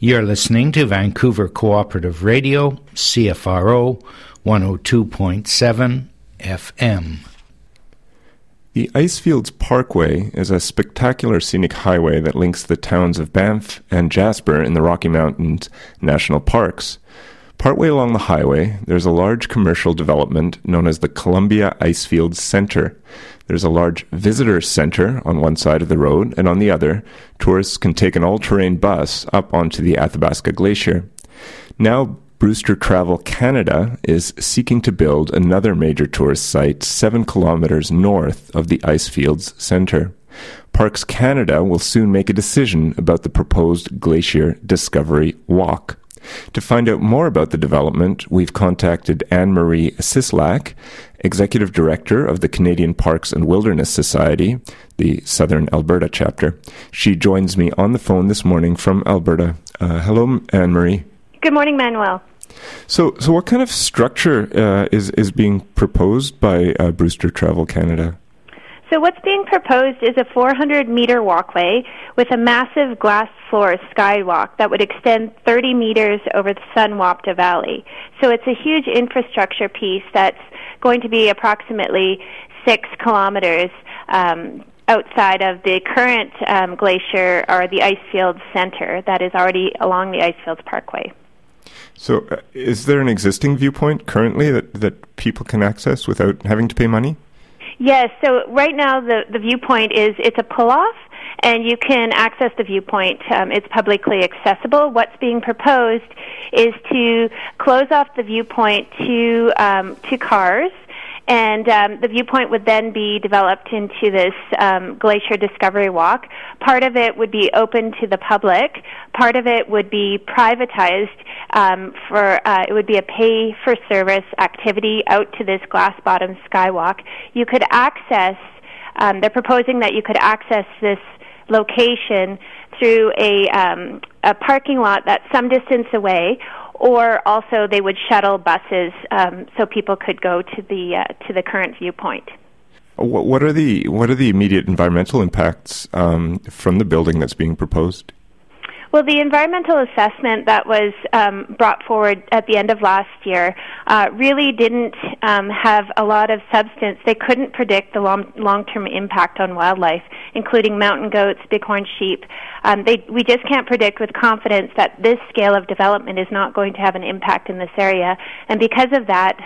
You're listening to Vancouver Cooperative Radio, CFRO 102.7 FM. The Icefields Parkway is a spectacular scenic highway that links the towns of Banff and Jasper in the Rocky Mountains National Parks. Partway along the highway, there's a large commercial development known as the Columbia Icefields Centre. There's a large visitor centre on one side of the road, and on the other, tourists can take an all-terrain bus up onto the Athabasca Glacier. Now, Brewster Travel Canada is seeking to build another major tourist site 7 kilometres north of the Icefields Centre. Parks Canada will soon make a decision about the proposed Glacier Discovery Walk. To find out more about the development, we've contacted Anne-Marie Sislak, Executive Director of the Canadian Parks and Wilderness Society, the Southern Alberta chapter. She joins me on the phone this morning from Alberta. Hello, Anne-Marie. Good morning, Manuel. So what kind of structure is being proposed by Brewster Travel Canada? So what's being proposed is a 400-meter walkway with a massive glass floor skywalk that would extend 30 meters over the Sunwapta Valley. So it's a huge infrastructure piece that's going to be approximately 6 kilometers outside of the current glacier or the Icefields Centre that is already along the Icefields Parkway. So is there an existing viewpoint currently that people can access without having to pay money? Yes, so right now the viewpoint it's a pull-off, and you can access the viewpoint. It's publicly accessible. What's being proposed is to close off the viewpoint to cars, and the viewpoint would then be developed into this Glacier Discovery Walk. Part of it would be open to the public. Part of it would be privatized it would be a pay-for-service activity out to this glass-bottom skywalk. You could access, they're proposing that you could access this location through a parking lot that's some distance away, or also they would shuttle buses so people could go to the current viewpoint. What are the immediate environmental impacts from the building that's being proposed? Well, the environmental assessment that was brought forward at the end of last year really didn't have a lot of substance. They couldn't predict the long-term impact on wildlife, including mountain goats, bighorn sheep. We just can't predict with confidence that this scale of development is not going to have an impact in this area. And because of that,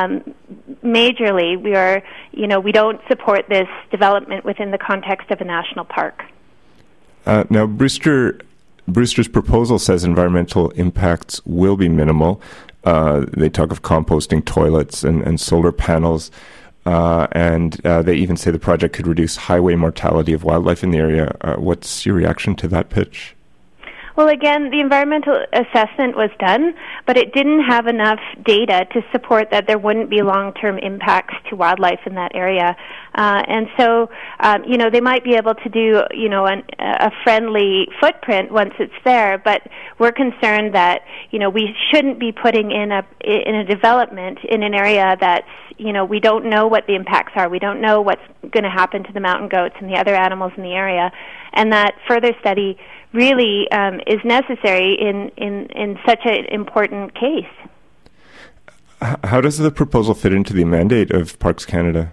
majorly, we don't support this development within the context of a national park. Now, Brewster's proposal says environmental impacts will be minimal. They talk of composting toilets and solar panels, and they even say the project could reduce highway mortality of wildlife in the area. What's your reaction to that pitch? Well, again, the environmental assessment was done, but it didn't have enough data to support that there wouldn't be long-term impacts to wildlife in that area. And so, they might be able to do, a friendly footprint once it's there, but we're concerned that, we shouldn't be putting in a development in an area that's, we don't know what the impacts are. We don't know what's going to happen to the mountain goats and the other animals in the area, and that further study really is necessary in such an important case. How does the proposal fit into the mandate of Parks Canada?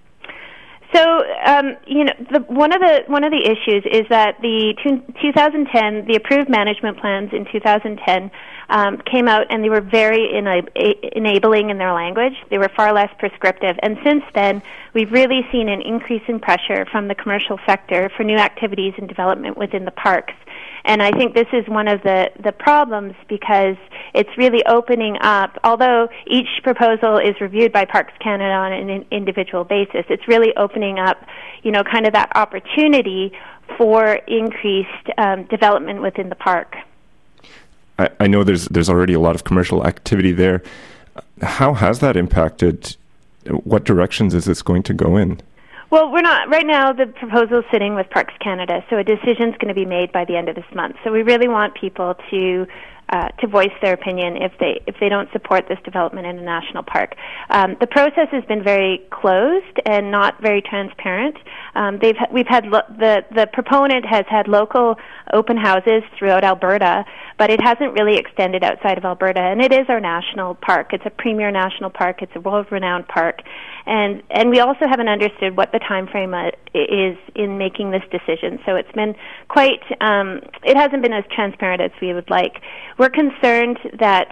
So, one of the issues is that the 2010, the approved management plans in 2010 came out, and they were very enabling in their language. They were far less prescriptive. And since then, we've really seen an increase in pressure from the commercial sector for new activities and development within the parks. And I think this is one of the problems, because it's really opening up, although each proposal is reviewed by Parks Canada on an individual basis, it's really opening up, kind of that opportunity for increased development within the park. I know there's already a lot of commercial activity there. How has that impacted? What directions is this going to go in? Well, we're not. Right now, the proposal is sitting with Parks Canada, so a decision is going to be made by the end of this month. So we really want people to voice their opinion if they don't support this development in a national park. The process has been very closed and not very transparent. The proponent has had local open houses throughout Alberta, but it hasn't really extended outside of Alberta. And it is our national park. It's a premier national park. It's a world-renowned park, and we also haven't understood what the time frame is in making this decision. So it's been quite. It hasn't been as transparent as we would like. We're concerned that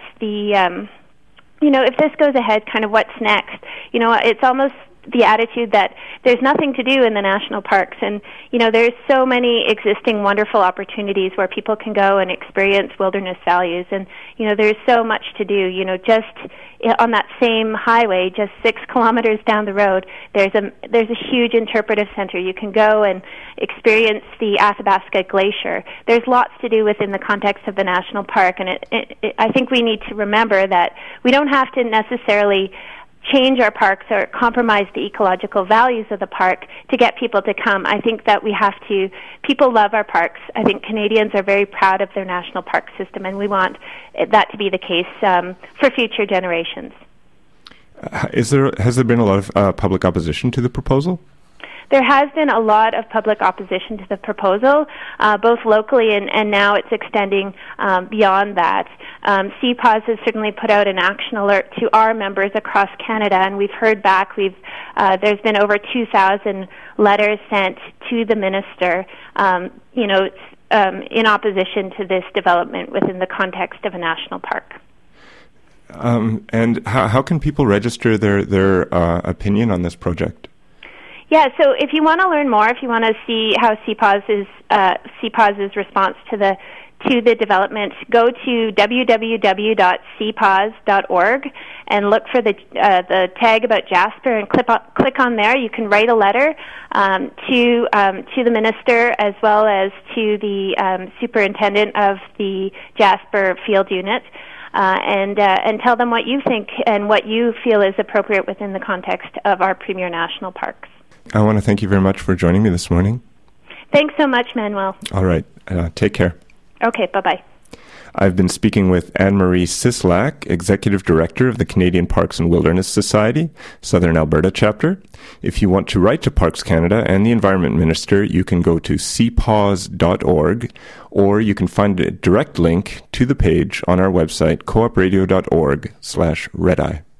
if this goes ahead, kind of what's next? It's almost the attitude that there's nothing to do in the national parks, and there's so many existing wonderful opportunities where people can go and experience wilderness values, and there's so much to do. Just on that same highway, just 6 kilometers down the road, there's a huge interpretive center. You can go and experience the Athabasca Glacier. There's lots to do within the context of the national park, and I think we need to remember that we don't have to necessarily change our parks or compromise the ecological values of the park to get people to come. I think that people love our parks. I think Canadians are very proud of their national park system, and we want that to be the case for future generations. Has there been a lot of public opposition to the proposal? There has been a lot of public opposition to the proposal, both locally and now it's extending beyond that. CPAWS has certainly put out an action alert to our members across Canada, and we've heard back. There's been over 2,000 letters sent to the minister, in opposition to this development within the context of a national park. And how can people register their opinion on this project? Yeah, so if you want to learn more, if you want to see how CPAWS's response to the development, go to www.cpaws.org and look for the tag about Jasper and click on there. You can write a letter to the minister as well as to the superintendent of the Jasper Field Unit. And tell them what you think and what you feel is appropriate within the context of our premier national parks. I want to thank you very much for joining me this morning. Thanks so much, Manuel. All right. Take care. Okay, bye-bye. I've been speaking with Anne-Marie Sislak, Executive Director of the Canadian Parks and Wilderness Society, Southern Alberta Chapter. If you want to write to Parks Canada and the Environment Minister, you can go to cpaws.org, or you can find a direct link to the page on our website, coopradio.org/redeye.